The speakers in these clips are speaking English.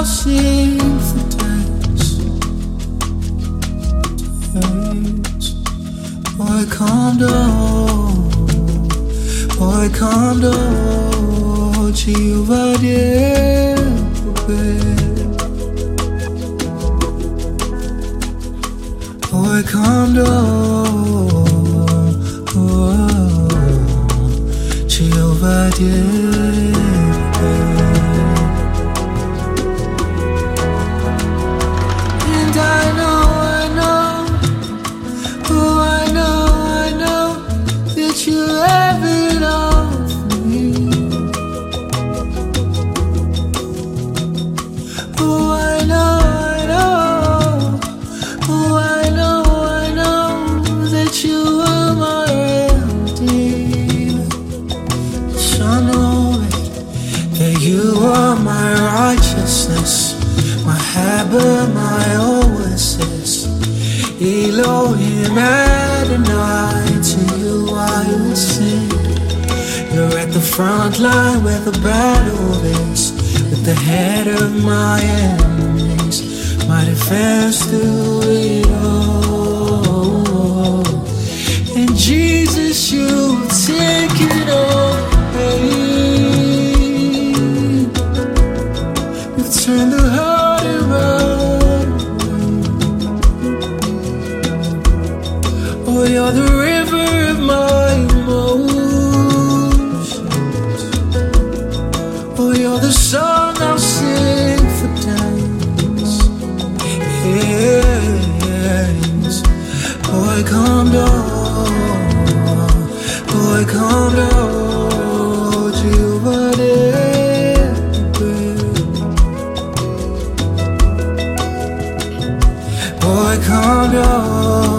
I'll sing for days. Boy, calm down. Boy, calm down. Ci va Boy, calm down. Ci va And I know, oh, I know that you have it all for me. Oh, I know, oh, I know that you are my redeemer. So I know that you are my righteousness, my habit, my oasis. Elohim Adonai, to you I will sing. You're at the front line where the battle is, with the head of my enemies, my defense through it all. And Jesus, you take it all. You've turned the heart around. Oh, you're the river of my emotions. Oh, you're the song I'll sing for days. Yes. Boy, calm down. Boy, calm down. Boy, calm down.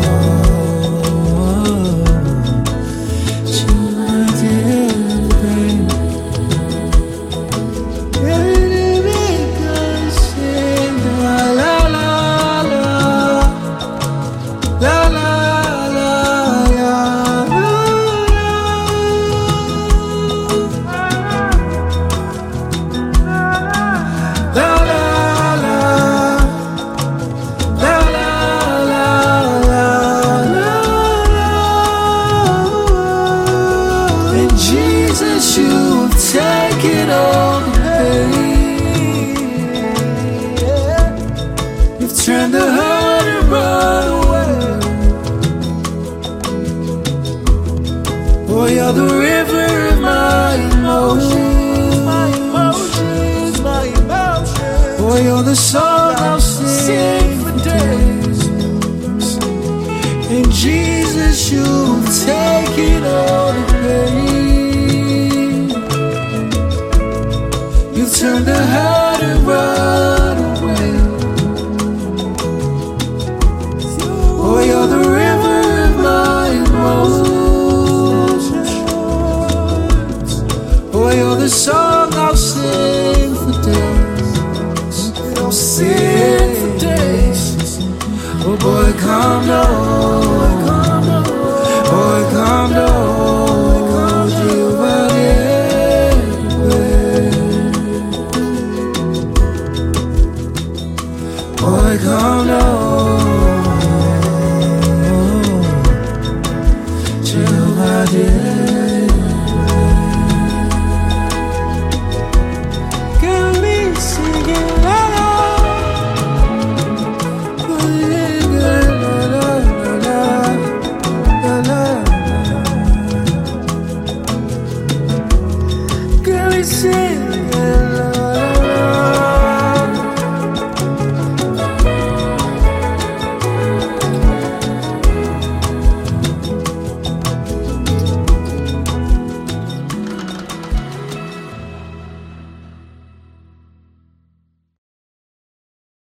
Jesus, you've taken all the pain. You've turned the hurt and run away. Boy, you're the river of my emotions, my emotions, my emotions. Boy, you're the song I'll sing for days. And Jesus, you've taken all the pain. You've turned the heart and run away. Oh, you're the river of my emotions. Oh, you're the song I'll sing for days. I'll sing for days. Oh, boy, calm down. Boy, calm down. Boy, calm down.